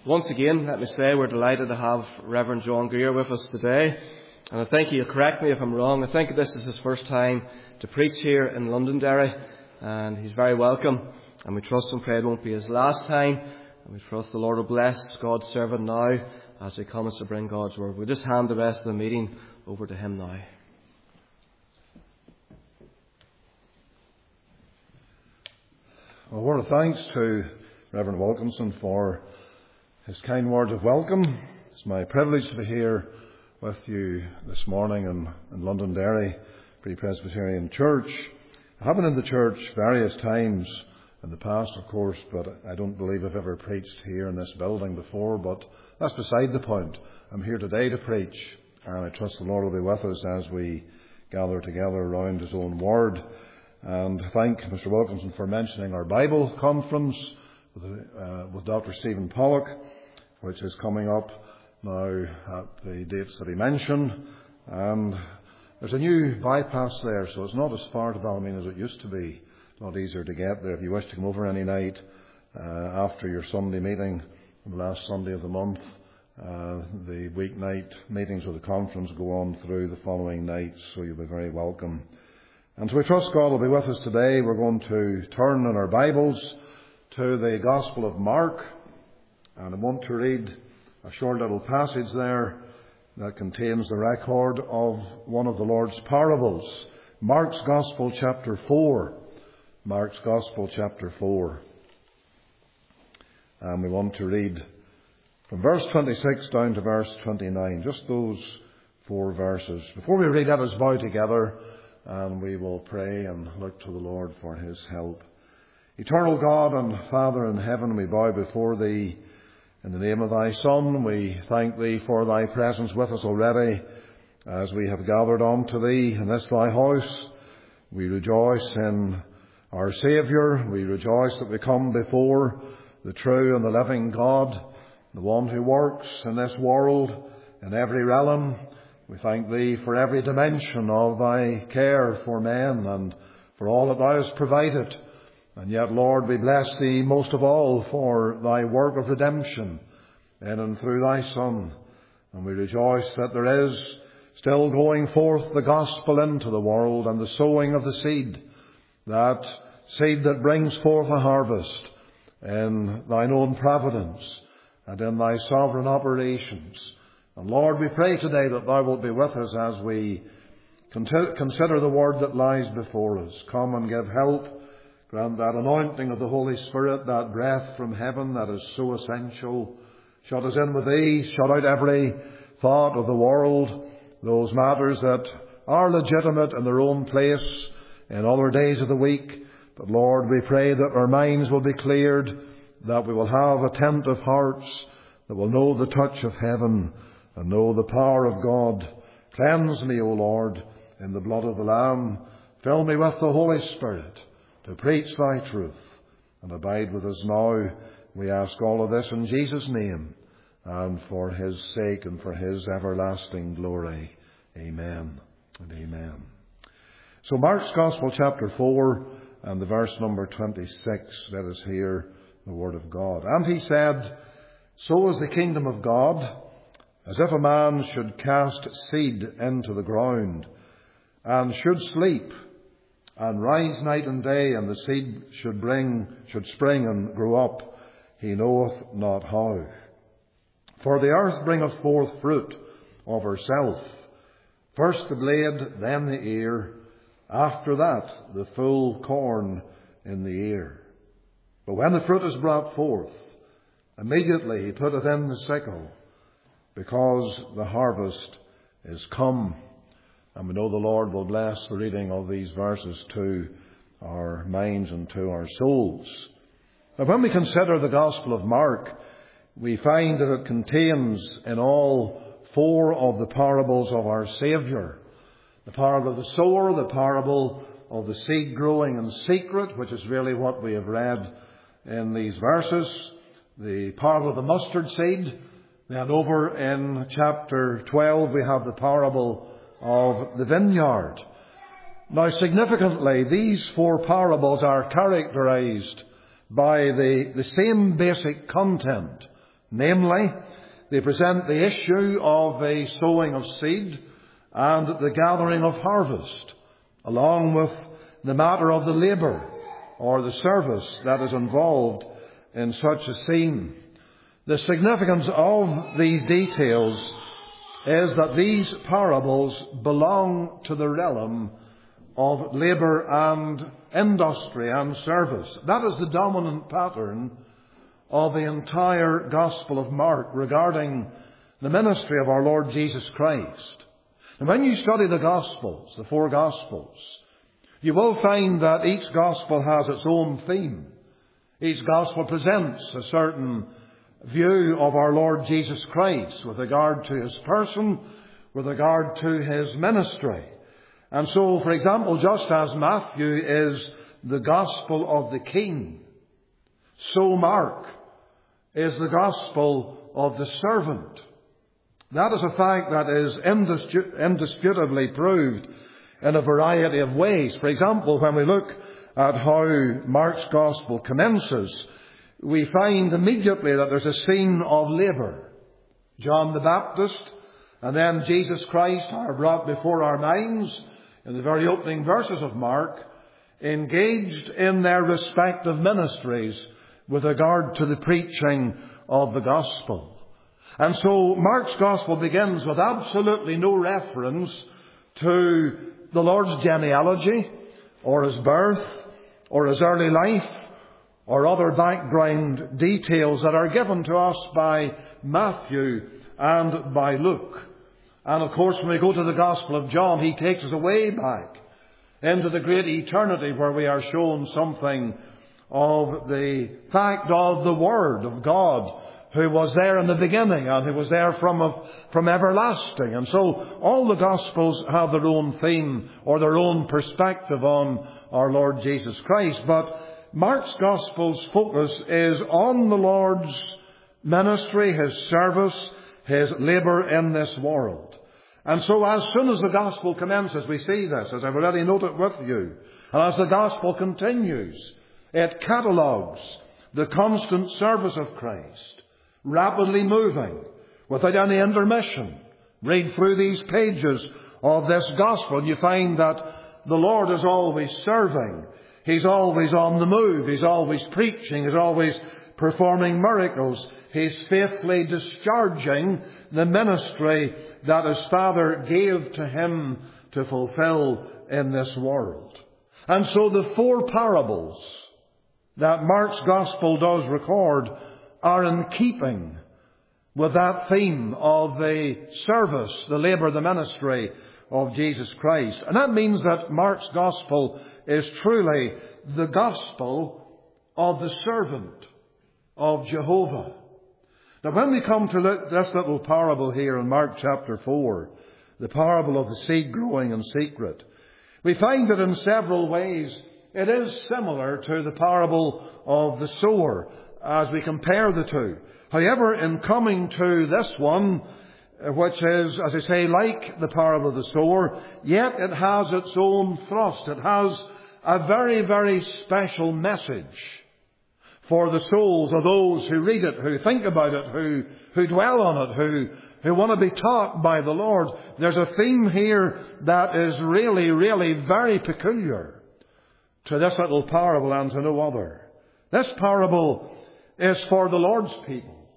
Once again, let me say we're delighted to have Reverend John Greer with us today. And I think he'll correct me if I'm wrong. I think this is his first time to preach here in Londonderry. And he's very welcome. And we trust and pray it won't be his last time. And we trust the Lord will bless God's servant now as he comes to bring God's word. We'll just hand the rest of the meeting over to him now. A word of thanks to Reverend Wilkinson for his kind words of welcome. It's my privilege to be here with you this morning in Londonderry Free Presbyterian Church. I have been in the church various times in the past, of course, but I don't believe I've ever preached here in this building before, but that's beside the point. I'm here today to preach, and I trust the Lord will be with us as we gather together around His own Word. And thank Mr. Wilkinson for mentioning our Bible conference with Dr. Stephen Pollock, which is coming up now at the dates that he mentioned. And there's a new bypass there, so it's not as far to Ballymena as it used to be. A lot easier to get there if you wish to come over any night after your Sunday meeting, the last Sunday of the month. The weeknight meetings of the conference go on through the following nights, so you'll be very welcome. And so we trust God will be with us today. We're going to turn in our Bibles to the Gospel of Mark. And I want to read a short little passage there that contains the record of one of the Lord's parables. Mark's Gospel chapter 4. Mark's Gospel chapter 4. And we want to read from verse 26 down to verse 29. Just those 4 verses. Before we read, let us bow together and we will pray and look to the Lord for His help. Eternal God and Father in heaven, we bow before Thee in the name of Thy Son. We thank Thee for Thy presence with us already as we have gathered unto Thee in this Thy house. We rejoice in our Saviour. We rejoice that we come before the true and the living God, the one who works in this world, in every realm. We thank Thee for every dimension of Thy care for men and for all that Thou hast provided. And yet, Lord, we bless Thee most of all for Thy work of redemption in and through Thy Son. And we rejoice that there is still going forth the gospel into the world and the sowing of the seed, that seed that brings forth a harvest in Thine own providence and in Thy sovereign operations. And Lord, we pray today that Thou wilt be with us as we consider the word that lies before us. Come and give help. Grant that anointing of the Holy Spirit, that breath from heaven that is so essential. Shut us in with Thee. Shut out every thought of the world, those matters that are legitimate in their own place in other days of the week. But Lord, we pray that our minds will be cleared, that we will have attentive hearts, that will know the touch of heaven and know the power of God. Cleanse me, O Lord, in the blood of the Lamb. Fill me with the Holy Spirit to preach Thy truth, and abide with us now. We ask all of this in Jesus' name, and for His sake and for His everlasting glory. Amen and amen. So Mark's Gospel chapter 4 and the verse number 26, let us hear the word of God. And He said, So is the kingdom of God, as if a man should cast seed into the ground, and should sleep, and rise night and day, and the seed should spring and grow up, he knoweth not how. For the earth bringeth forth fruit of herself, first the blade, then the ear, after that the full corn in the ear. But when the fruit is brought forth, immediately he putteth in the sickle, because the harvest is come. And we know the Lord will bless the reading of these verses to our minds and to our souls. Now, when we consider the Gospel of Mark, we find that it contains in all 4 of the parables of our Saviour. The parable of the sower, the parable of the seed growing in secret, which is really what we have read in these verses, the parable of the mustard seed. Then over in chapter 12 we have the parable of the vineyard. Now, significantly, these 4 parables are characterized by the same basic content Namely, they present the issue of the sowing of seed and the gathering of harvest, along with the matter of the labour or the service that is involved in such a scene. The significance of these details is that these parables belong to the realm of labour and industry and service. That is the dominant pattern of the entire Gospel of Mark regarding the ministry of our Lord Jesus Christ. And when you study the Gospels, the four Gospels, you will find that each Gospel has its own theme. Each Gospel presents a certain view of our Lord Jesus Christ with regard to His person, with regard to His ministry. And so, for example, just as Matthew is the Gospel of the King, so Mark is the Gospel of the servant. That is a fact that is indisputably proved in a variety of ways. For example, when we look at how Mark's Gospel commences, we find immediately that there's a scene of labour. John the Baptist and then Jesus Christ are brought before our minds in the very opening verses of Mark, engaged in their respective ministries with regard to the preaching of the Gospel. And so Mark's Gospel begins with absolutely no reference to the Lord's genealogy, or His birth, or His early life, or other background details that are given to us by Matthew and by Luke. And of course, when we go to the Gospel of John, he takes us way back into the great eternity where we are shown something of the fact of the Word of God, who was there in the beginning and who was there from everlasting. And so all the Gospels have their own theme or their own perspective on our Lord Jesus Christ. But Mark's Gospel's focus is on the Lord's ministry, His service, His labour in this world. And so as soon as the Gospel commences, we see this, as I've already noted with you. And as the Gospel continues, it catalogues the constant service of Christ, rapidly moving, without any intermission. Read through these pages of this Gospel and you find that the Lord is always serving. He's always on the move. He's always preaching. He's always performing miracles. He's faithfully discharging the ministry that His Father gave to Him to fulfill in this world. And so the four parables that Mark's Gospel does record are in keeping with that theme of the service, the labour, the ministry of Jesus Christ. And that means that Mark's Gospel is truly the Gospel of the servant of Jehovah. Now when we come to this little parable here in Mark chapter 4, the parable of the seed growing in secret, we find that in several ways it is similar to the parable of the sower as we compare the two. However, in coming to this one, which is, as I say, like the parable of the sower, yet it has its own thrust. It has a very, very special message for the souls of those who read it, who think about it, who dwell on it, who want to be taught by the Lord. There's a theme here that is really, really very peculiar to this little parable and to no other. This parable is for the Lord's people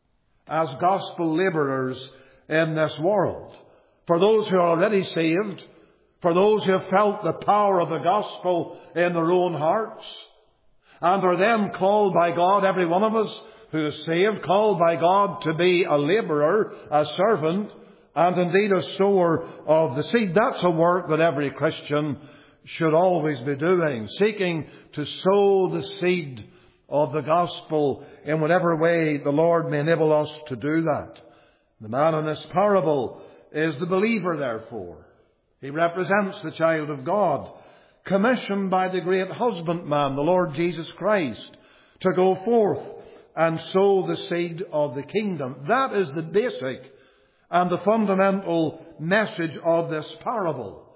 as gospel labourers in this world. For those who are already saved, for those who have felt the power of the gospel in their own hearts, and are then called by God, every one of us who is saved, called by God to be a labourer, a servant, and indeed a sower of the seed. That's a work that every Christian should always be doing, seeking to sow the seed of the gospel in whatever way the Lord may enable us to do that. The man in this parable is the believer, therefore. He represents the child of God, commissioned by the great husbandman, the Lord Jesus Christ, to go forth and sow the seed of the kingdom. That is the basic and the fundamental message of this parable.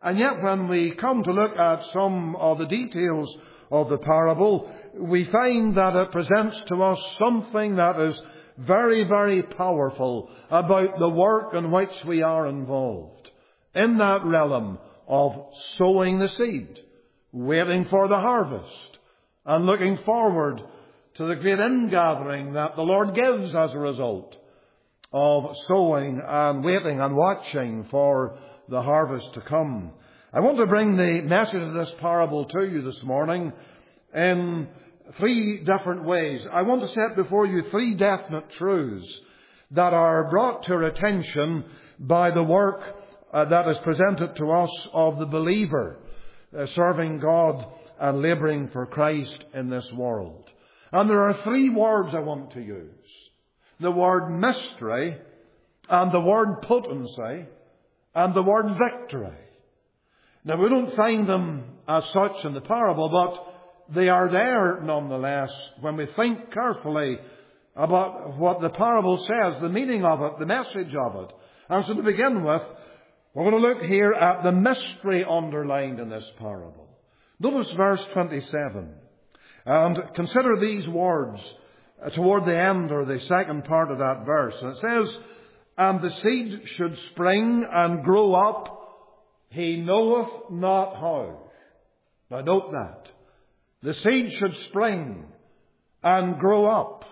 And yet when we come to look at some of the details of the parable, we find that it presents to us something that is very, very powerful about the work in which we are involved. In that realm of sowing the seed, waiting for the harvest, and looking forward to the great ingathering that the Lord gives as a result of sowing and waiting and watching for the harvest to come. I want to bring the message of this parable to you this morning in three different ways. I want to set before you three definite truths that are brought to our attention by the work that is presented to us of the believer serving God and labouring for Christ in this world. And there are three words I want to use. The word mystery, and the word potency, and the word victory. Now, we don't find them as such in the parable, but they are there nonetheless when we think carefully about what the parable says, the meaning of it, the message of it. And so to begin with, we're going to look here at the mystery underlined in this parable. Notice verse 27. And consider these words toward the end or the second part of that verse. And it says, "And the seed should spring and grow up, he knoweth not how." Now note that. The seed should spring and grow up.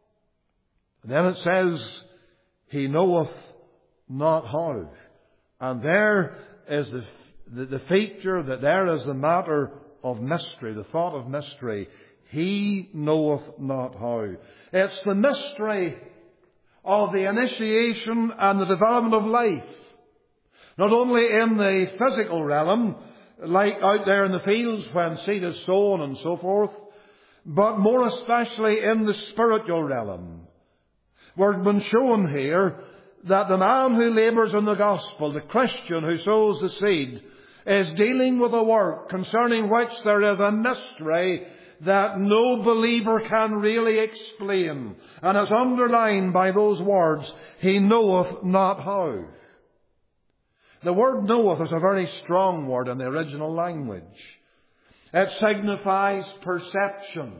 And then it says, he knoweth not how. And there is the feature, that there is the matter of mystery, the thought of mystery. He knoweth not how. It's the mystery of the initiation and the development of life. Not only in the physical realm, like out there in the fields when seed is sown and so forth, but more especially in the spiritual realm. We're been shown here that the man who labours in the gospel, the Christian who sows the seed, is dealing with a work concerning which there is a mystery that no believer can really explain. And is underlined by those words, he knoweth not how. The word knoweth is a very strong word in the original language. It signifies perception.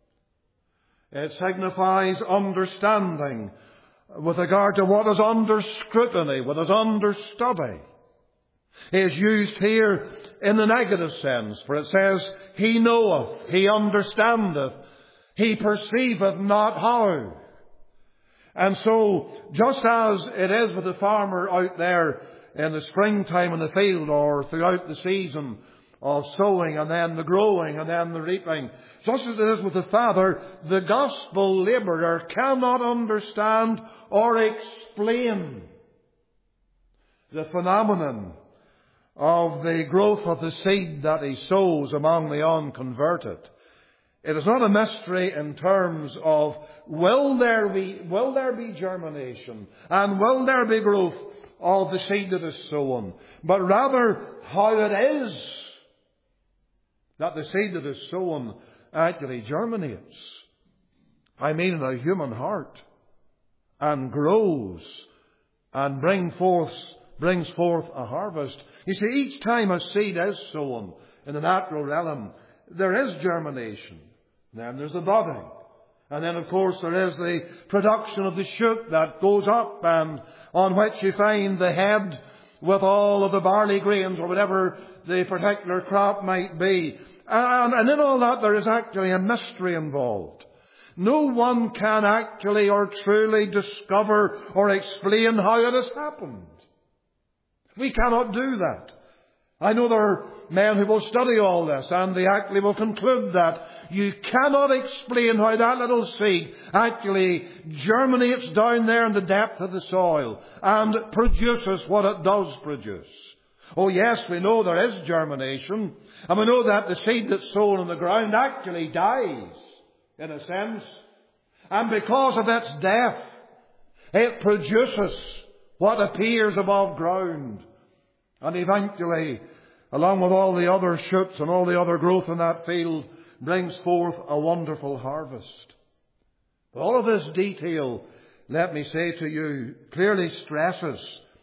It signifies understanding with regard to what is under scrutiny, what is under study. It is used here in the negative sense, for it says, he knoweth, he understandeth, he perceiveth not how. And so, just as it is with the farmer out there in the springtime in the field or throughout the season of sowing and then the growing and then the reaping, just as it is with the Father, the gospel labourer cannot understand or explain the phenomenon of the growth of the seed that he sows among the unconverted. It is not a mystery in terms of will there be germination and will there be growth of the seed that is sown, but rather how it is that the seed that is sown actually germinates. I mean in a human heart, and grows and brings forth a harvest. You see, each time a seed is sown in the natural realm, there is germination. Then there's the budding. And then, of course, there is the production of the shoot that goes up and on which you find the head with all of the barley grains or whatever the particular crop might be. And in all that, there is actually a mystery involved. No one can actually or truly discover or explain how it has happened. We cannot do that. I know there are men who will study all this and they actually will conclude that you cannot explain how that little seed actually germinates down there in the depth of the soil and produces what it does produce. Oh yes, we know there is germination, and we know that the seed that's sown in the ground actually dies, in a sense. And because of its death, it produces what appears above ground. And eventually, along with all the other shoots and all the other growth in that field, brings forth a wonderful harvest. But all of this detail, let me say to you, clearly stresses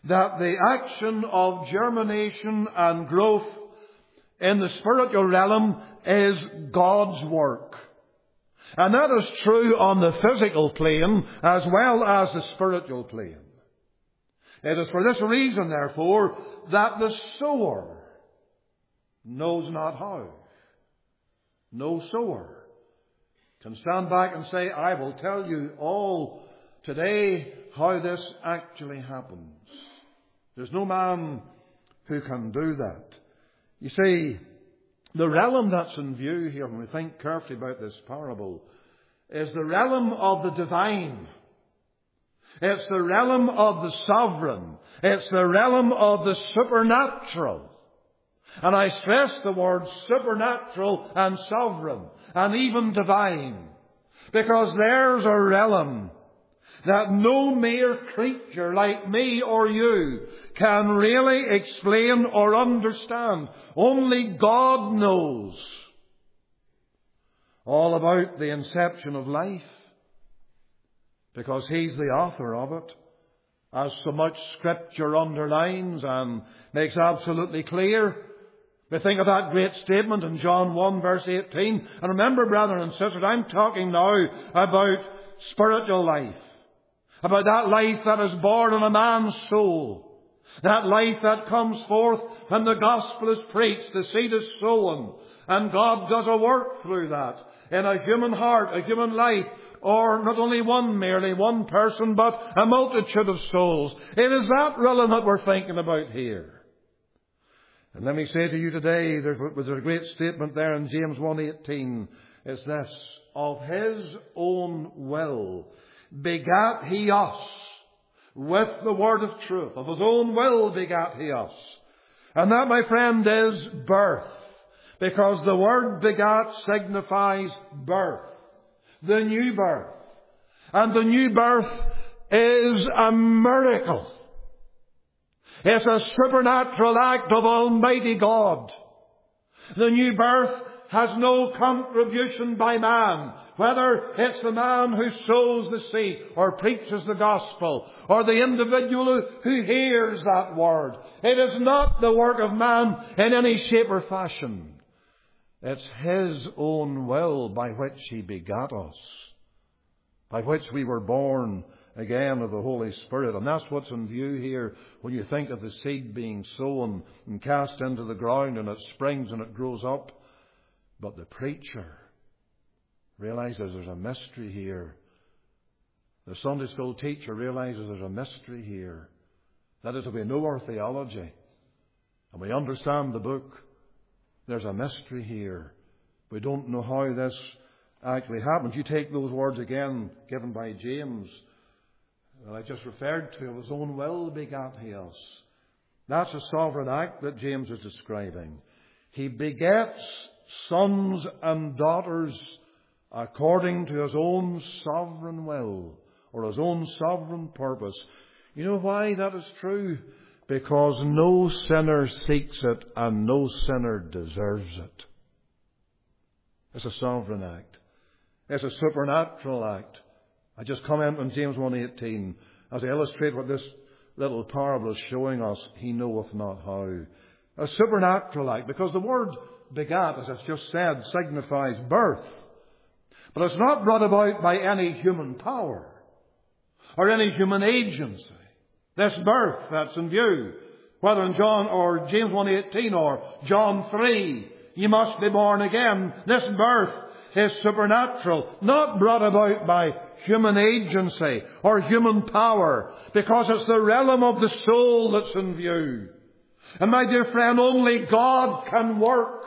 that the action of germination and growth in the spiritual realm is God's work. And that is true on the physical plane as well as the spiritual plane. It is for this reason, therefore, that the sower knows not how. No sower can stand back and say, I will tell you all today how this actually happens. There's no man who can do that. You see, the realm that's in view here, when we think carefully about this parable, is the realm of the divine. It's the realm of the sovereign. It's the realm of the supernatural. And I stress the words supernatural and sovereign and even divine, because there's a realm that no mere creature like me or you can really explain or understand. Only God knows all about the inception of life, because He's the author of it, as so much Scripture underlines and makes absolutely clear. We think of that great statement in John 1 verse 18. And remember, brethren and sisters, I'm talking now about spiritual life. About that life that is born in a man's soul. That life that comes forth when the gospel is preached, the seed is sown. And God does a work through that in a human heart, a human life. Or not only one, merely one person, but a multitude of souls. It is that realm that we're thinking about here. And let me say to you today, there was a great statement there in James 1:18. It's this: of His own will begat He us with the word of truth. Of His own will begat He us. And that, my friend, is birth. Because the word begat signifies birth. The new birth. And the new birth is a miracle. It's a supernatural act of Almighty God. The new birth has no contribution by man, whether it's the man who sows the seed or preaches the gospel, or the individual who hears that word. It is not the work of man in any shape or fashion. It's His own will by which He begat us, by which we were born again of the Holy Spirit. And that's what's in view here when you think of the seed being sown and cast into the ground, and it springs and it grows up. But the preacher realizes there's a mystery here. The Sunday school teacher realizes there's a mystery here. That is, if we know our theology and we understand the book, there's a mystery here. We don't know how this actually happens. You take those words again given by James that I just referred to. Of His own will begat He us. That's a sovereign act that James is describing. He begets sons and daughters according to His own sovereign will, or His own sovereign purpose. You know why that is true? Because no sinner seeks it and no sinner deserves it. It's a sovereign act. It's a supernatural act. I just comment on James 1:18 as I illustrate what this little parable is showing us. He knoweth not how. A supernatural act, because the word begat, as I've just said, signifies birth. But it's not brought about by any human power or any human agency. This birth that's in view, whether in John or James 1:18 or John 3, you must be born again. This birth is supernatural, not brought about by human agency or human power, because it's the realm of the soul that's in view. And my dear friend, only God can work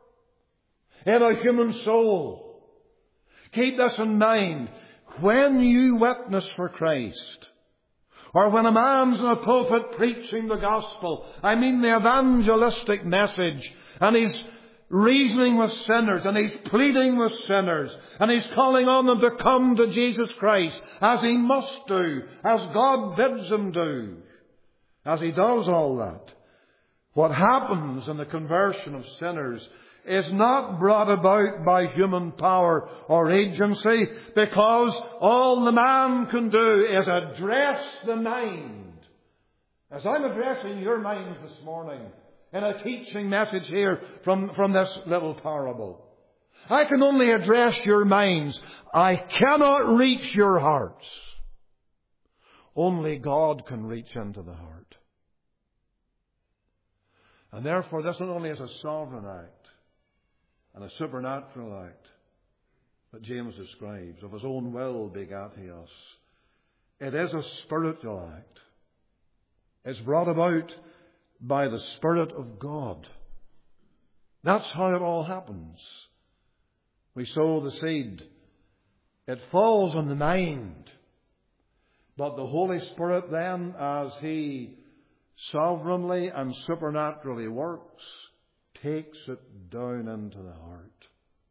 in a human soul. Keep this in mind. When you witness for Christ, or when a man's in a pulpit preaching the gospel, I mean the evangelistic message, and he's reasoning with sinners, and he's pleading with sinners, and he's calling on them to come to Jesus Christ, as he must do, as God bids him do. As he does all that, what happens in the conversion of sinners is not brought about by human power or agency, because all the man can do is address the mind As I'm addressing your minds this morning in a teaching message here from this little parable, I can only address your minds. I cannot reach your hearts. Only God can reach into the heart. And therefore, this not only is a sovereign act and a supernatural act that James describes, of his own will begat he us. It is a spiritual act. It's brought about by the Spirit of God. That's how it all happens. We sow the seed. It falls on the mind. But the Holy Spirit then, as He sovereignly and supernaturally works, takes it down into the heart,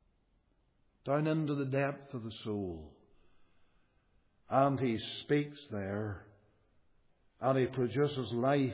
down into the depth of the soul. And He speaks there, and He produces life.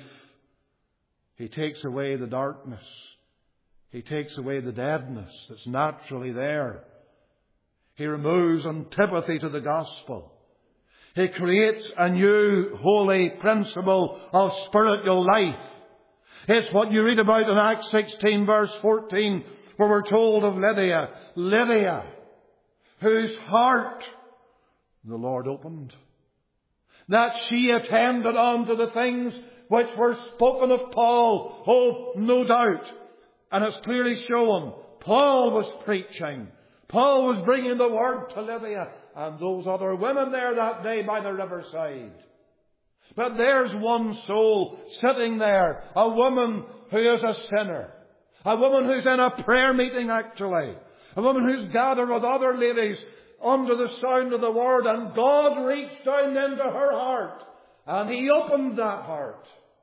He takes away the darkness. He takes away the deadness that's naturally there. He removes antipathy to the gospel. He creates a new holy principle of spiritual life. It's what you read about in Acts 16 verse 14, where we're told of Lydia, whose heart the Lord opened, that she attended unto the things which were spoken of Paul. Oh, no doubt. And it's clearly shown. Paul was preaching. Paul was bringing the word to Lydia and those other women there that day by the riverside. But there's one soul sitting there, a woman who is a sinner, a woman who's in a prayer meeting actually, a woman who's gathered with other ladies under the sound of the word, and God reached down into her heart and He opened that heart.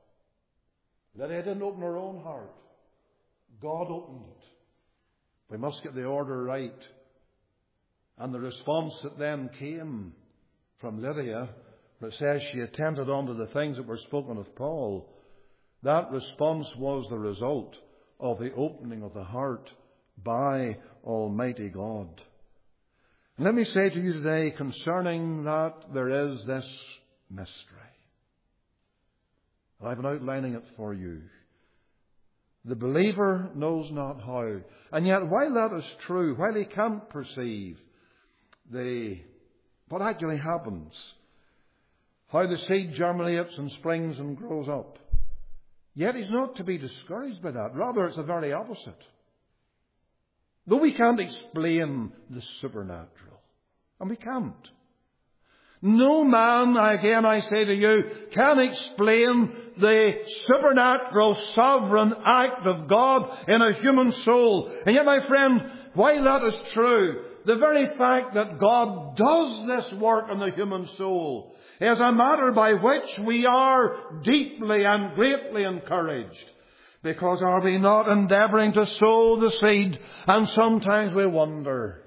Lydia didn't open her own heart. God opened it. We must get the order right. And the response that then came from Lydia, where it says she attended unto the things that were spoken of Paul, that response was the result of the opening of the heart by Almighty God. And let me say to you today concerning that, there is this mystery. I've been outlining it for you. The believer knows not how. And yet, while that is true, while he can't perceive what actually happens, how the seed germinates and springs and grows up, yet he's not to be discouraged by that. Rather, it's the very opposite. Though we can't explain the supernatural, and we can't. No man, again I say to you, can explain the supernatural sovereign act of God in a human soul. And yet, my friend, while that is true, the very fact that God does this work in the human soul is a matter by which we are deeply and greatly encouraged. Because are we not endeavouring to sow the seed? And sometimes we wonder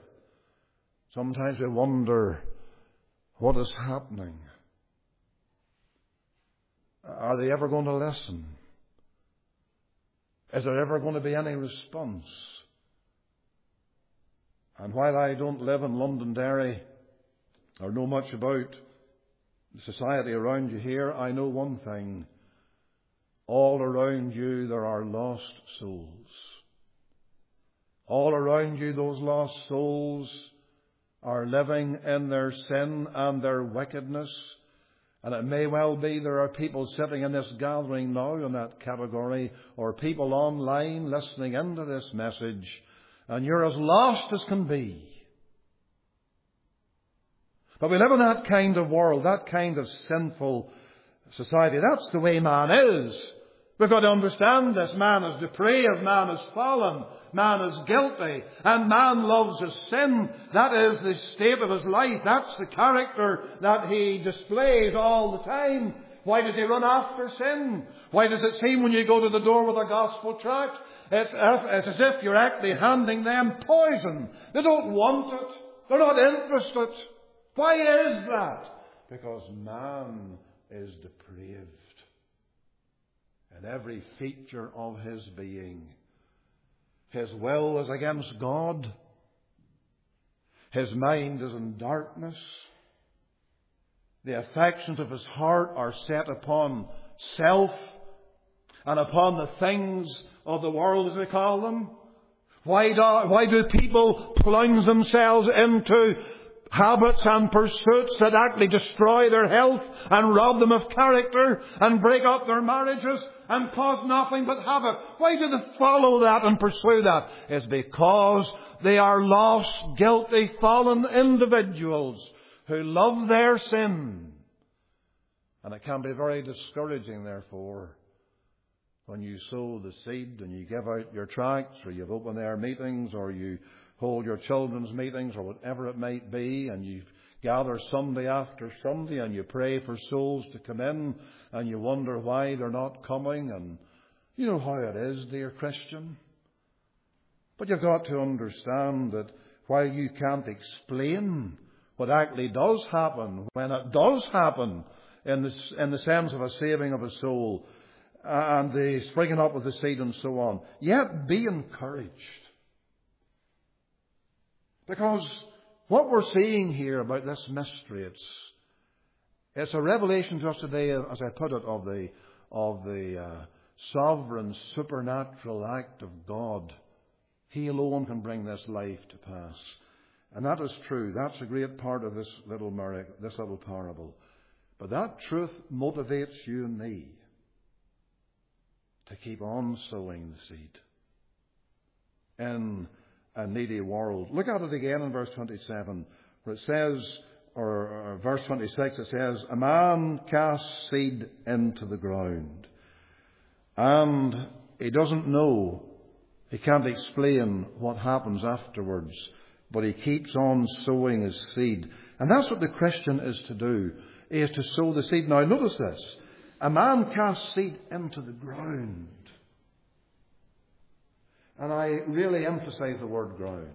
what is happening. Are they ever going to listen? Is there ever going to be any response? And while I don't live in Londonderry or know much about the society around you here, I know one thing. All around you there are lost souls. All around you those lost souls are living in their sin and their wickedness. And it may well be there are people sitting in this gathering now in that category, or people online listening into this message, and you're as lost as can be. But we live in that kind of world, that kind of sinful society. That's the way man is. We've got to understand this. Man is depraved, man is fallen, man is guilty, and man loves his sin. That is the state of his life. That's the character that he displays all the time. Why does he run after sin? Why does it seem when you go to the door with a gospel tract, it's as if you're actually handing them poison? They don't want it. They're not interested. Why is that? Because man is depraved in every feature of his being. His will is against God. His mind is in darkness. The affections of his heart are set upon self and upon the things of the world, as we call them? Why do people plunge themselves into habits and pursuits that actually destroy their health and rob them of character and break up their marriages and cause nothing but havoc? Why do they follow that and pursue that? It's because they are lost, guilty, fallen individuals who love their sin. And it can be very discouraging, therefore, when you sow the seed and you give out your tracts, or you have open air meetings, or you hold your children's meetings, or whatever it might be, and you gather Sunday after Sunday and you pray for souls to come in, and you wonder why they're not coming. And you know how it is, dear Christian. But you've got to understand that while you can't explain what actually does happen, when it does happen in the sense of a saving of a soul, and the springing up of the seed and so on, yet be encouraged. Because what we're seeing here about this mystery, it's a revelation to us today, as I put it, of the sovereign supernatural act of God. He alone can bring this life to pass. And that is true. That's a great part of this little parable. But that truth motivates you and me to keep on sowing the seed in a needy world. Look at it again in verse 27, where it says, or verse 26, it says, a man casts seed into the ground, and he doesn't know, he can't explain what happens afterwards, but he keeps on sowing his seed. And that's what the Christian is to do, is to sow the seed. Now notice this. A man casts seed into the ground. And I really emphasize the word ground.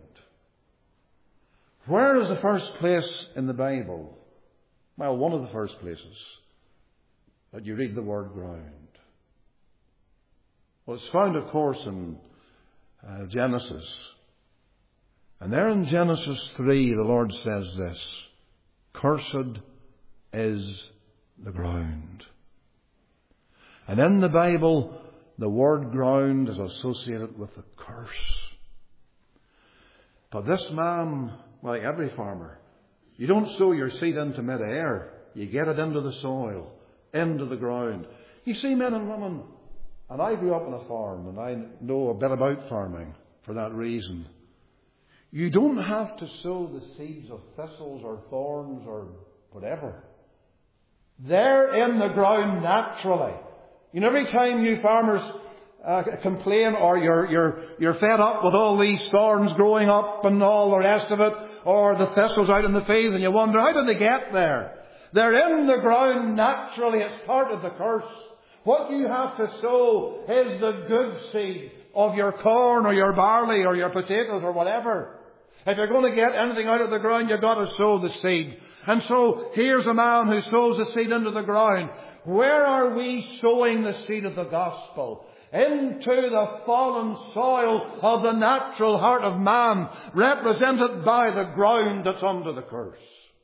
Where is the first place in the Bible? Well, one of the first places that you read the word ground. Well, it's found, of course, in Genesis. And there in Genesis 3, the Lord says this, cursed is the ground. And in the Bible, the word ground is associated with the curse. But this man, like every farmer, you don't sow your seed into mid-air. You get it into the soil, into the ground. You see, men and women, and I grew up on a farm, and I know a bit about farming for that reason. You don't have to sow the seeds of thistles or thorns or whatever. They're in the ground naturally. You know, every time you farmers complain, or you're fed up with all these thorns growing up and all the rest of it, or the thistles out in the field, and you wonder, how did they get there? They're in the ground naturally. It's part of the curse. What you have to sow is the good seed of your corn or your barley or your potatoes or whatever. If you're going to get anything out of the ground, you've got to sow the seed. And so here's a man who sows the seed into the ground. Where are we sowing the seed of the gospel? Into the fallen soil of the natural heart of man, represented by the ground that's under the curse.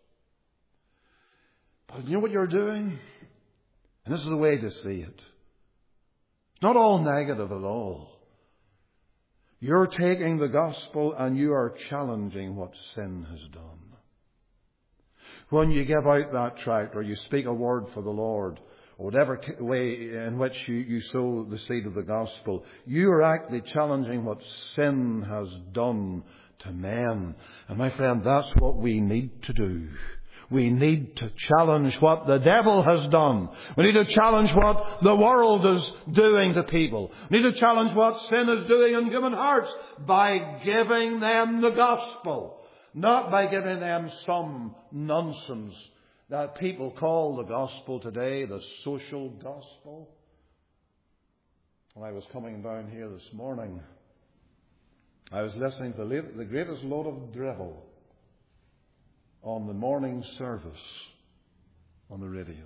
But you know what you're doing? And this is the way to see it. It's not all negative at all. You're taking the gospel and you are challenging what sin has done. When you give out that tract, or you speak a word for the Lord, or whatever way in which you sow the seed of the gospel, you are actually challenging what sin has done to men. And my friend, that's what we need to do. We need to challenge what the devil has done. We need to challenge what the world is doing to people. We need to challenge what sin is doing in human hearts by giving them the gospel. Not by giving them some nonsense that people call the gospel today, the social gospel. When I was coming down here this morning, I was listening to the greatest load of drivel on the morning service on the radio.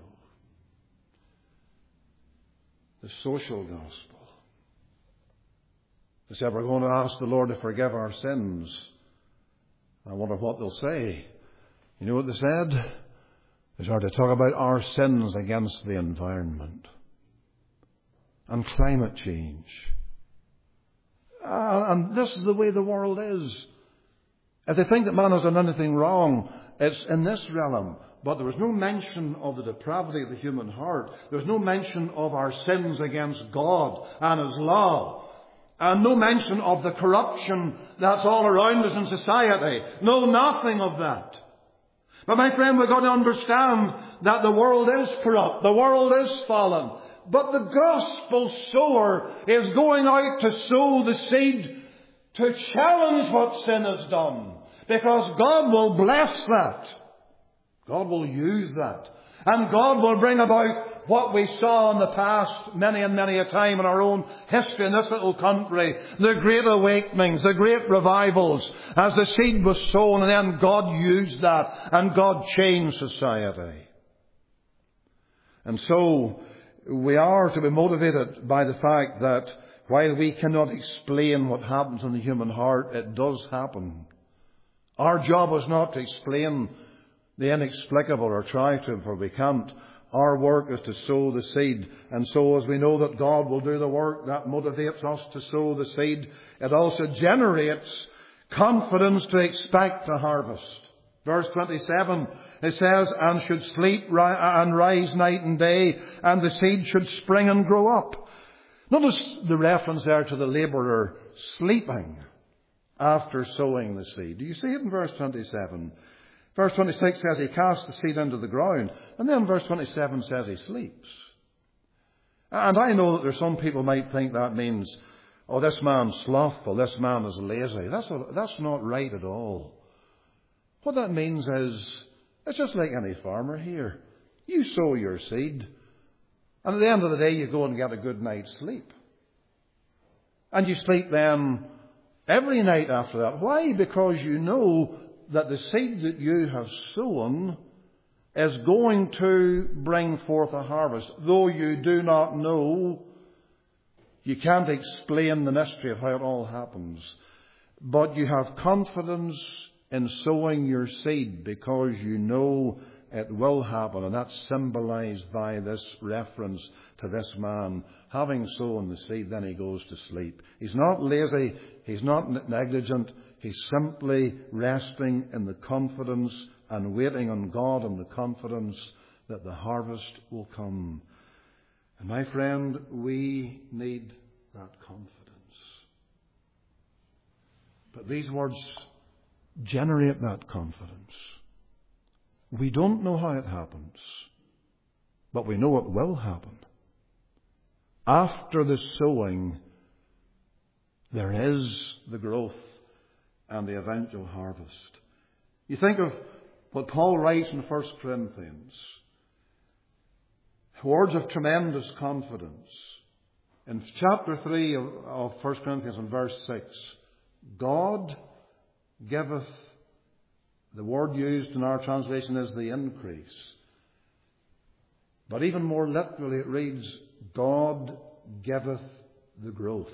The social gospel. They said, we're going to ask the Lord to forgive our sins. I wonder what they'll say. You know what they said? They started to talk about our sins against the environment. and climate change. And this is the way the world is. If they think that man has done anything wrong, it's in this realm. But there was no mention of the depravity of the human heart. There was no mention of our sins against God and His law. And no mention of the corruption that's all around us in society. No, nothing of that. But my friend, we've got to understand that the world is corrupt. The world is fallen. But the gospel sower is going out to sow the seed to challenge what sin has done. Because God will bless that. God will use that. And God will bring about what we saw in the past many and many a time in our own history in this little country. The great awakenings, the great revivals, as the seed was sown, and then God used that and God changed society. And so we are to be motivated by the fact that while we cannot explain what happens in the human heart, it does happen. Our job is not to explain the inexplicable or try to, for we can't. Our work is to sow the seed. And so as we know that God will do the work, that motivates us to sow the seed. It also generates confidence to expect a harvest. Verse 27, it says, and should sleep and rise night and day, and the seed should spring and grow up. Notice the reference there to the labourer sleeping after sowing the seed. Do you see it in verse 27? Verse 26 says he casts the seed into the ground. And then verse 27 says he sleeps. And I know that there's some people might think that means, oh, this man's slothful, this man is lazy. That's not right at all. What that means is, it's just like any farmer here. You sow your seed, and at the end of the day you go and get a good night's sleep. And you sleep then every night after that. Why? Because you know that the seed that you have sown is going to bring forth a harvest. Though you do not know, you can't explain the mystery of how it all happens. But you have confidence in sowing your seed because you know it will happen. And that's symbolized by this reference to this man. Having sown the seed, then he goes to sleep. He's not lazy. He's not negligent. He's simply resting in the confidence and waiting on God in the confidence that the harvest will come. And my friend, we need that confidence. But these words generate that confidence. We don't know how it happens, but we know it will happen. After the sowing, there is the growth and the eventual harvest. You think of what Paul writes in 1 Corinthians. Words of tremendous confidence. In chapter 3 of 1 Corinthians and verse 6, God giveth, the word used in our translation is the increase. But even more literally it reads, God giveth the growth.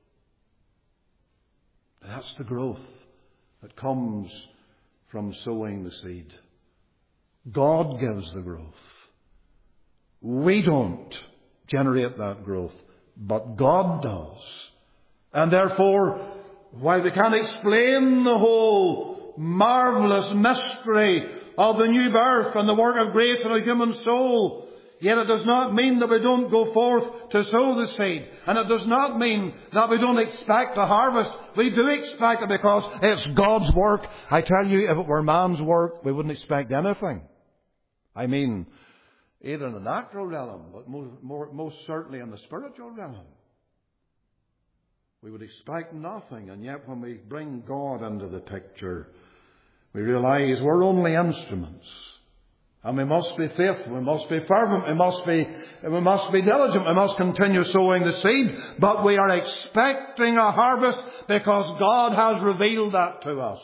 That's the growth that comes from sowing the seed. God gives the growth. We don't generate that growth, but God does. And therefore, while we can't explain the whole marvellous mystery of the new birth and the work of grace in a human soul, yet it does not mean that we don't go forth to sow the seed. And it does not mean that we don't expect a harvest. We do expect it because it's God's work. I tell you, if it were man's work, we wouldn't expect anything. I mean, either in the natural realm, but most certainly in the spiritual realm. We would expect nothing. And yet when we bring God into the picture, we realize we're only instruments. And we must be faithful, we must be fervent, we must be diligent, we must continue sowing the seed. But we are expecting a harvest because God has revealed that to us.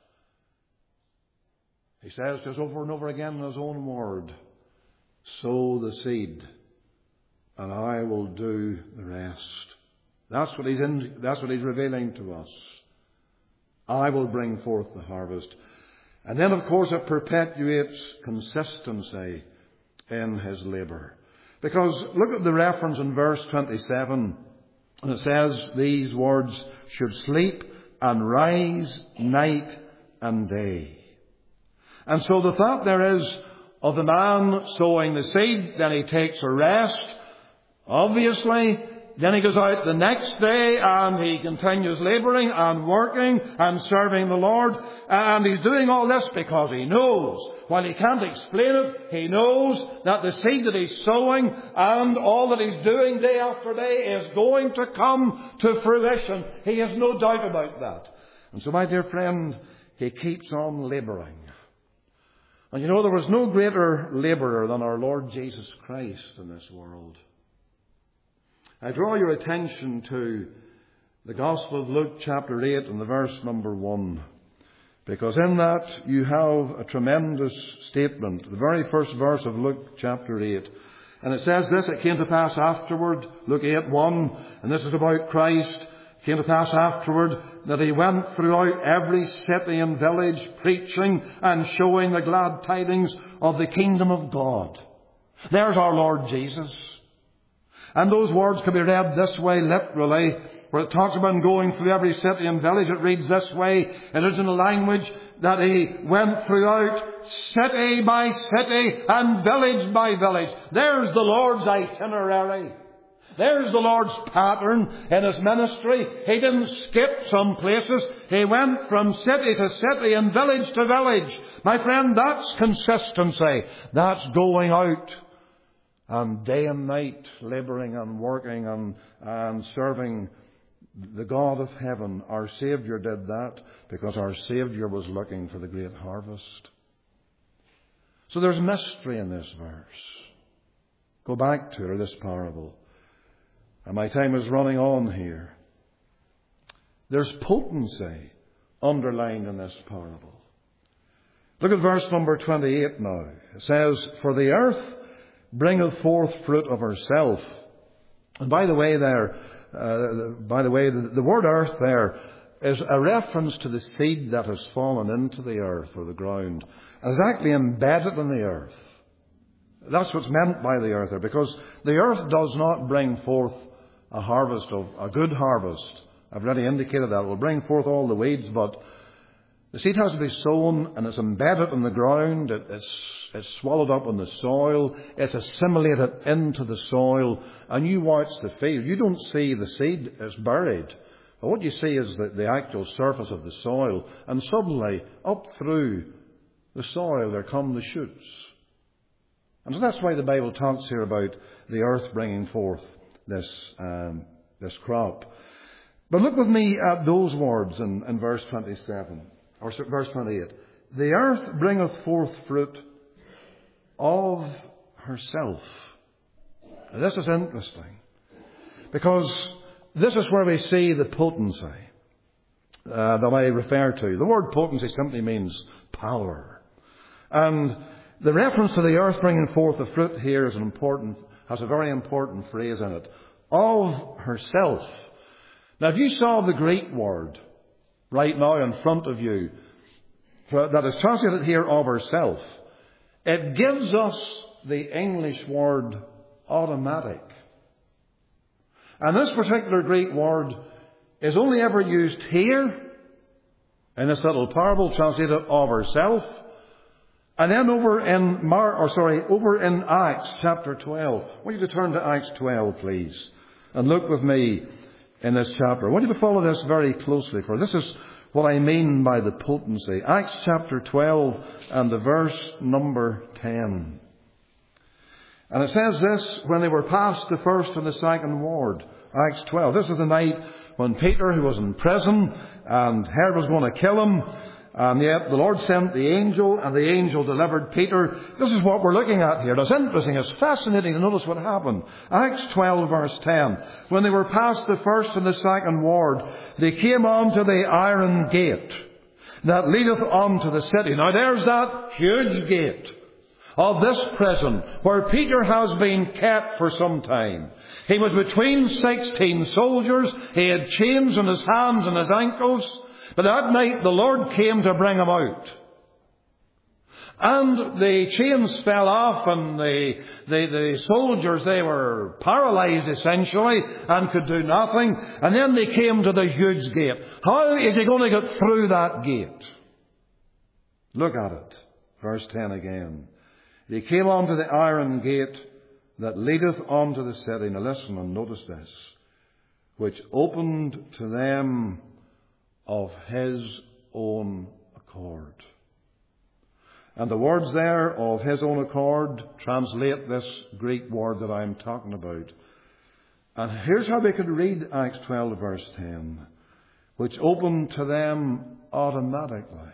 He says just over and over again in His own word, sow the seed and I will do the rest. That's what He's revealing to us. I will bring forth the harvest. And then, of course, it perpetuates consistency in His labour. Because look at the reference in verse 27. And it says these words, should sleep and rise night and day. And so the thought there is of the man sowing the seed, then he takes a rest, obviously. Then he goes out the next day and he continues labouring and working and serving the Lord. And he's doing all this because he knows, while he can't explain it, he knows that the seed that he's sowing and all that he's doing day after day is going to come to fruition. He has no doubt about that. And so, my dear friend, he keeps on labouring. And you know, there was no greater labourer than our Lord Jesus Christ in this world. I draw your attention to the Gospel of Luke chapter 8 and the verse number 1. Because in that you have a tremendous statement. The very first verse of Luke chapter 8. And it says this, it came to pass afterward, Luke 8:1, and this is about Christ. It came to pass afterward that he went throughout every city and village preaching and showing the glad tidings of the kingdom of God. There's our Lord Jesus. And those words can be read this way literally, where it talks about going through every city and village. It reads this way, in original language, that he went throughout city by city and village by village. There's the Lord's itinerary. There's the Lord's pattern in his ministry. He didn't skip some places. He went from city to city and village to village. My friend, that's consistency. That's going out. And day and night, labouring and working and serving the God of heaven. Our Saviour did that because our Saviour was looking for the great harvest. So there's mystery in this verse. Go back to this parable. And my time is running on here. There's potency underlined in this parable. Look at verse number 28 now. It says, for the earth bringeth forth fruit of herself. And by the way, the word earth there is a reference to the seed that has fallen into the earth or the ground and is actually embedded in the earth. That's what's meant by the earth there, because the earth does not bring forth a harvest of a good harvest. I've already indicated that. It will bring forth all the weeds, but the seed has to be sown and it's embedded in the ground. It's swallowed up in the soil. It's assimilated into the soil. And you watch the field. You don't see the seed is buried. But what you see is the actual surface of the soil. And suddenly, up through the soil, there come the shoots. And so that's why the Bible talks here about the earth bringing forth this crop. But look with me at those words in verse 27. Or verse 28. The earth bringeth forth fruit of herself. Now, this is interesting. Because this is where we see the potency that I refer to. The word potency simply means power. And the reference to the earth bringing forth the fruit here has a very important phrase in it. Of herself. Now, if you saw the Greek word right now in front of you that is translated here of herself, it gives us the English word automatic. And this particular Greek word is only ever used here in this little parable translated of herself, and then over in Acts chapter 12. I want you to turn to Acts 12, please, and look with me in this chapter. I want you to follow this very closely, for this is what I mean by the potency. Acts chapter 12 and the verse number 10. And it says this, when they were past the first and the second ward, Acts 12. This is the night when Peter, who was in prison, and Herod was going to kill him, and yet the Lord sent the angel, and the angel delivered Peter. This is what we're looking at here. It's interesting. It's fascinating to notice what happened. Acts 12 verse 10. When they were past the first and the second ward, they came on to the iron gate that leadeth on to the city. Now there's that huge gate of this prison where Peter has been kept for some time. He was between 16 soldiers. He had chains on his hands and his ankles. But that night the Lord came to bring him out. And the chains fell off, and the soldiers, they were paralyzed essentially and could do nothing. And then they came to the huge gate. How is he going to get through that gate? Look at it. Verse 10 again. They came unto the iron gate that leadeth unto the city. Now listen and notice this. Which opened to them of his own accord. And the words there, of his own accord, translate this Greek word that I'm talking about. And here's how we could read Acts 12 verse 10. Which opened to them automatically.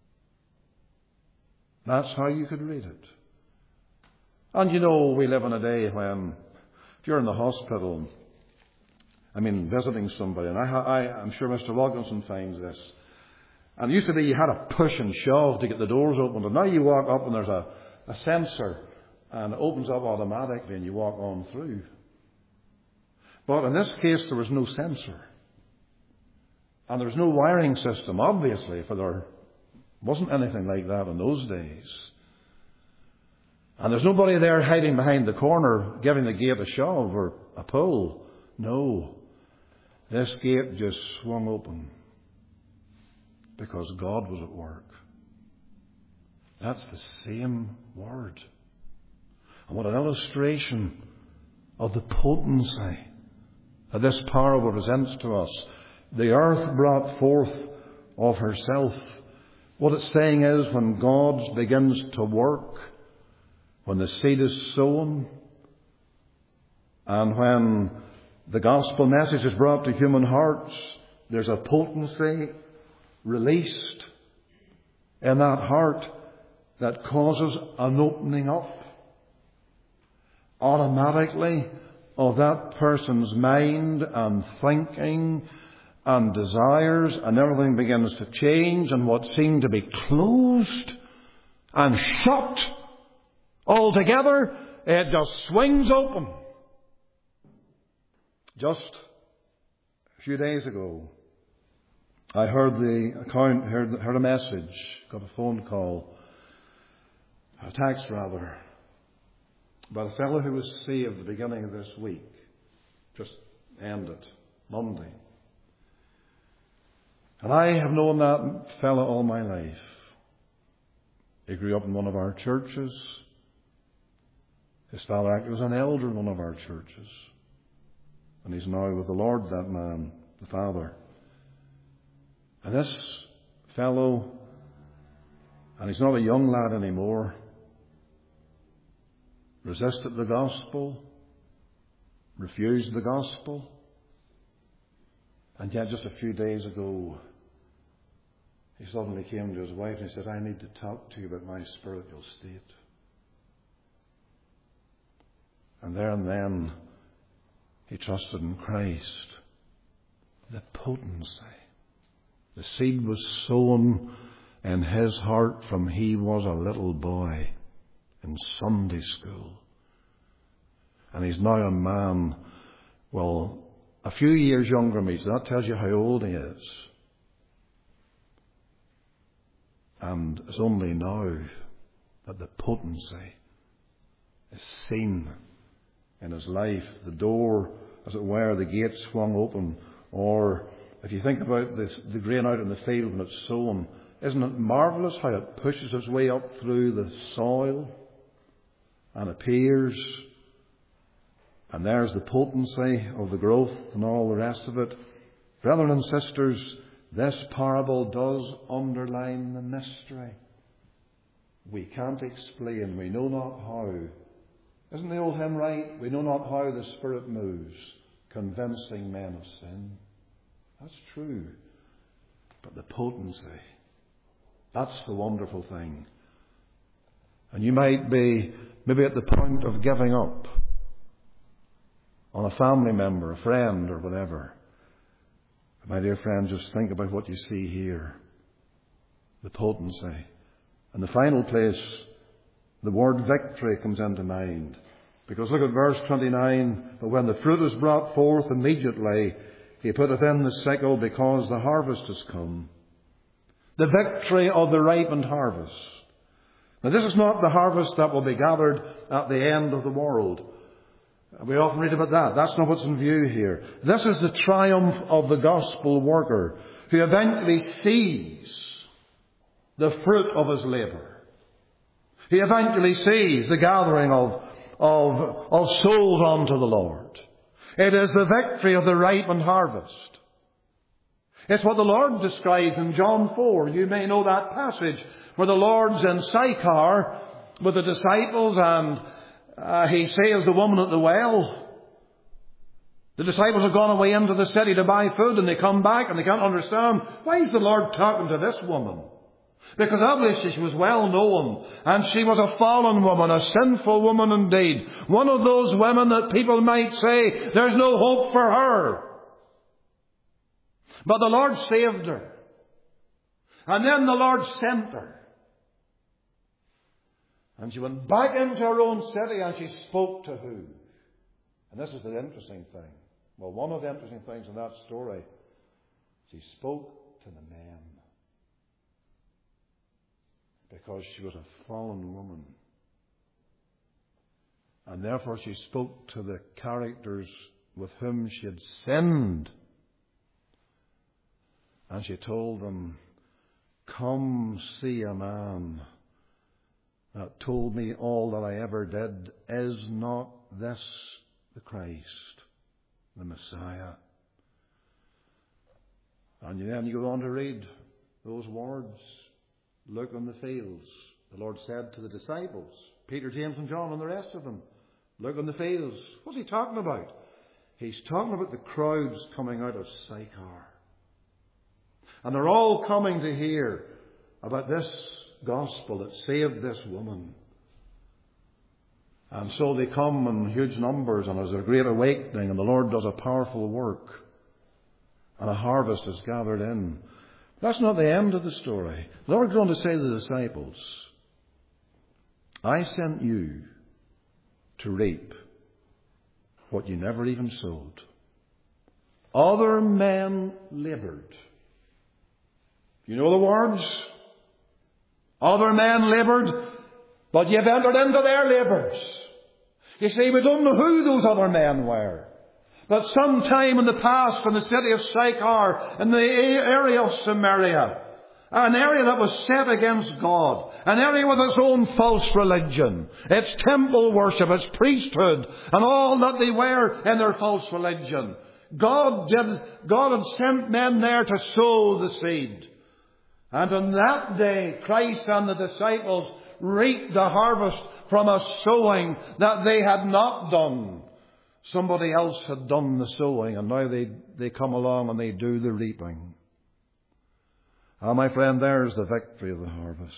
That's how you could read it. And you know, we live in a day when, if you're in the hospital, visiting somebody, and I'm sure Mr. Wilkinson finds this. And it used to be you had to push and shove to get the doors open. And now you walk up and there's a sensor and it opens up automatically and you walk on through. But in this case there was no sensor. And there was no wiring system, obviously, for there wasn't anything like that in those days. And there's nobody there hiding behind the corner giving the gate a shove or a pull. No. This gate just swung open. Because God was at work. That's the same word. And what an illustration of the potency that this parable presents to us. The earth brought forth of herself. What it's saying is when God begins to work, when the seed is sown, and when the gospel message is brought to human hearts, there's a potency released in that heart that causes an opening up automatically of that person's mind and thinking and desires, and everything begins to change, and what seemed to be closed and shut altogether, it just swings open. Just a few days ago, I heard heard a message, got a phone call, a text rather, about a fellow who was saved at the beginning of this week, just ended, Monday. And I have known that fellow all my life. He grew up in one of our churches. His father actually was an elder in one of our churches. And he's now with the Lord, that man, the father. And this fellow, and he's not a young lad anymore, resisted the gospel, refused the gospel, and yet just a few days ago, he suddenly came to his wife and he said, I need to talk to you about my spiritual state. And there and then, he trusted in Christ. The potency. The seed was sown in his heart from he was a little boy in Sunday school. And he's now a man, well, a few years younger than me, so that tells you how old he is. And it's only now that the potency is seen in his life. The door, as it were, the gate swung open. Or if you think about this, the grain out in the field when it's sown, isn't it marvellous how it pushes its way up through the soil and appears? And there's the potency of the growth and all the rest of it. Brethren and sisters, this parable does underline the mystery. We can't explain. We know not how. Isn't the old hymn right? We know not how the Spirit moves, convincing men of sin. That's true. But the potency, that's the wonderful thing. And you might be maybe at the point of giving up on a family member, a friend, or whatever. My dear friend, just think about what you see here. The potency. And the final place, the word victory comes into mind. Because look at verse 29. But when the fruit is brought forth immediately, he putteth in the sickle because the harvest is come. The victory of the ripened harvest. Now, this is not the harvest that will be gathered at the end of the world. We often read about that. That's not what's in view here. This is the triumph of the gospel worker who eventually sees the fruit of his labour. He eventually sees the gathering of souls unto the Lord. It is the victory of the ripened harvest. It's what the Lord describes in John 4. You may know that passage where the Lord's in Sychar with the disciples, and he says the woman at the well. The disciples have gone away into the city to buy food, and they come back and they can't understand, why is the Lord talking to this woman? Because obviously she was well known, and she was a fallen woman, a sinful woman indeed. One of those women that people might say, there's no hope for her. But the Lord saved her. And then the Lord sent her. And she went back into her own city, and she spoke to who? And this is the interesting thing. Well, one of the interesting things in that story, she spoke to the men. Because she was a fallen woman. And therefore she spoke to the characters with whom she had sinned. And she told them, come see a man that told me all that I ever did. Is not this the Christ, the Messiah? And then you go on to read those words. Look on the fields. The Lord said to the disciples, Peter, James and John and the rest of them, look on the fields. What's he talking about? He's talking about the crowds coming out of Sychar. And they're all coming to hear about this gospel that saved this woman. And so they come in huge numbers, and there's a great awakening, and the Lord does a powerful work. And a harvest is gathered in. That's not the end of the story. The Lord's going to say to the disciples, I sent you to reap what you never even sowed. Other men laboured. You know the words? Other men laboured, but you've entered into their labours. You see, we don't know who those other men were. But sometime in the past, in the city of Sychar, in the area of Samaria, an area that was set against God, an area with its own false religion, its temple worship, its priesthood, and all that they were in their false religion. God had sent men there to sow the seed. And on that day, Christ and the disciples reaped the harvest from a sowing that they had not done. Somebody else had done the sowing, and now they come along and they do the reaping. Ah, my friend, there's the victory of the harvest.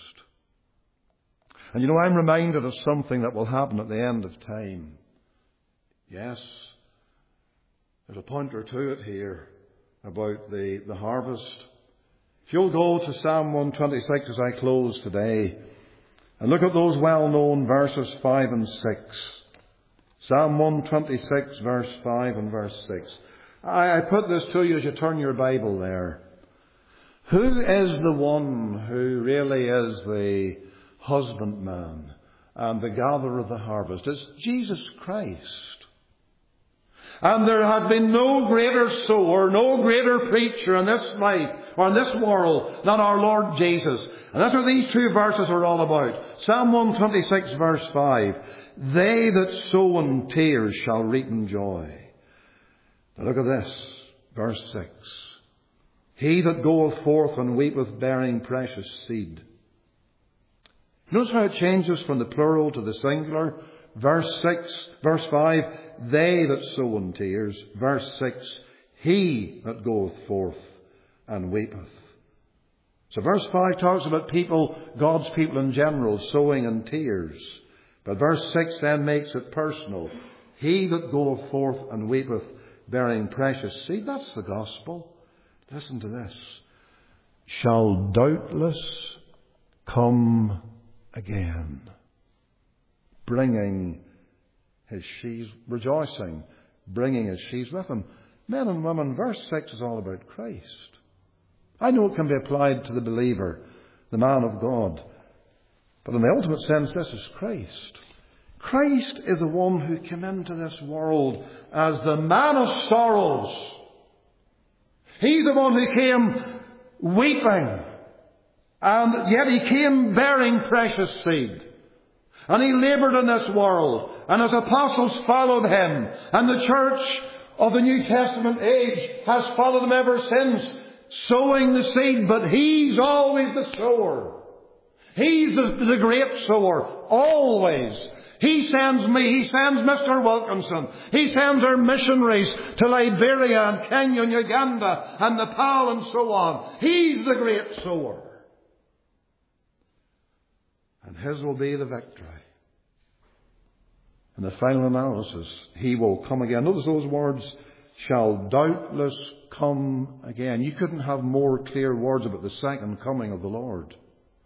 And you know, I'm reminded of something that will happen at the end of time. Yes, there's a point or two it here about the harvest. If you'll go to Psalm 126 as I close today, and look at those well-known verses 5 and 6. Psalm 126, verse 5 and verse 6. I put this to you as you turn your Bible there. Who is the one who really is the husbandman and the gatherer of the harvest? It's Jesus Christ. And there has been no greater sower, no greater preacher in this life or in this world than our Lord Jesus. And that's what these two verses are all about. Psalm 126, verse 5. They that sow in tears shall reap in joy. Now look at this, verse 6. He that goeth forth and weepeth bearing precious seed. Notice how it changes from the plural to the singular. Verse 5, they that sow in tears. Verse 6, he that goeth forth and weepeth. So verse 5 talks about people, God's people in general, sowing in tears. But verse 6 then makes it personal. He that goeth forth and weepeth, bearing precious seed. That's the gospel. Listen to this. Shall doubtless come again, bringing his sheaves, rejoicing, bringing his sheaves with him. Men and women, verse 6 is all about Christ. I know it can be applied to the believer, the man of God. But in the ultimate sense, this is Christ. Christ is the one who came into this world as the man of sorrows. He's the one who came weeping, and yet he came bearing precious seed. And he laboured in this world, and his apostles followed him, and the church of the New Testament age has followed him ever since, sowing the seed. But he's always the sower. He's the great sower, always. He sends me, he sends Mr. Wilkinson, he sends our missionaries to Liberia and Kenya and Uganda and Nepal and so on. He's the great sower. And his will be the victory. In the final analysis, he will come again. Notice those words, shall doubtless come again. You couldn't have more clear words about the second coming of the Lord.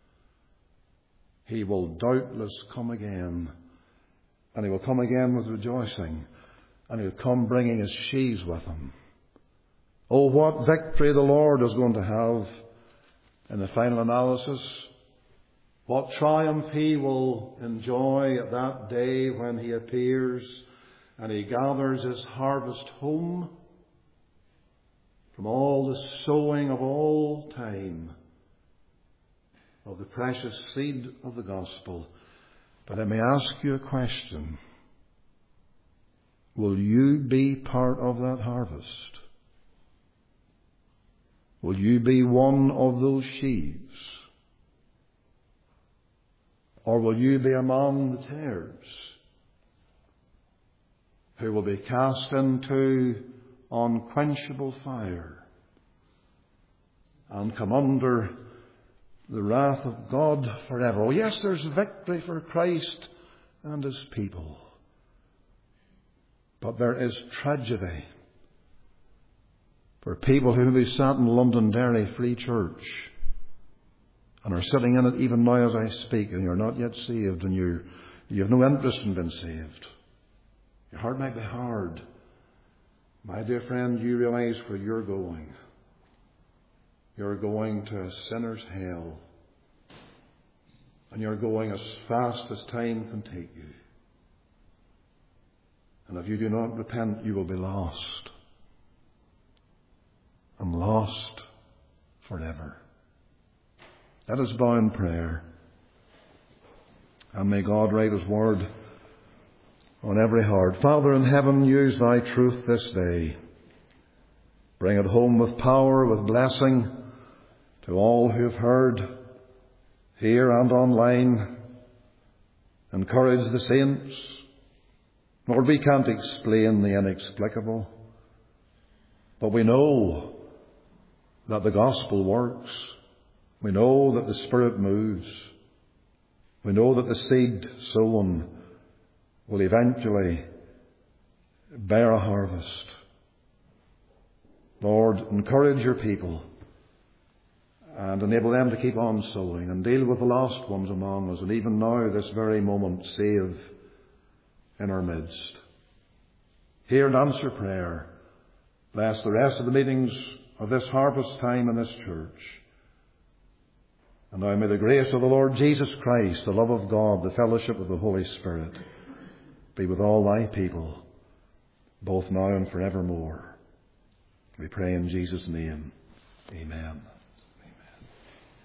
He will doubtless come again. And he will come again with rejoicing. And he'll come bringing his sheaves with him. Oh, what victory the Lord is going to have in the final analysis. What triumph he will enjoy at that day when he appears and he gathers his harvest home from all the sowing of all time of the precious seed of the gospel. But let me ask you a question. Will you be part of that harvest? Will you be one of those sheaves? Or will you be among the tares who will be cast into unquenchable fire and come under the wrath of God forever? Oh yes, there's victory for Christ and his people. But there is tragedy for people who may be sat in Londonderry Free Church and are sitting in it even now as I speak, and you're not yet saved, and you have no interest in being saved. Your heart might be hard. My dear friend, you realize where you're going. You're going to a sinner's hell. And you're going as fast as time can take you. And if you do not repent, you will be lost. And lost forever. Let us bow in prayer. And may God write his word on every heart. Father in heaven, use thy truth this day. Bring it home with power, with blessing to all who have heard here and online. Encourage the saints. Lord, we can't explain the inexplicable, but we know that the gospel works. We know that the Spirit moves. We know that the seed sown will eventually bear a harvest. Lord, encourage your people and enable them to keep on sowing and deal with the lost ones among us, and even now, this very moment, save in our midst. Hear and answer prayer. Bless the rest of the meetings of this harvest time in this church. And now may the grace of the Lord Jesus Christ, the love of God, the fellowship of the Holy Spirit be with all thy people, both now and forevermore. We pray in Jesus' name. Amen.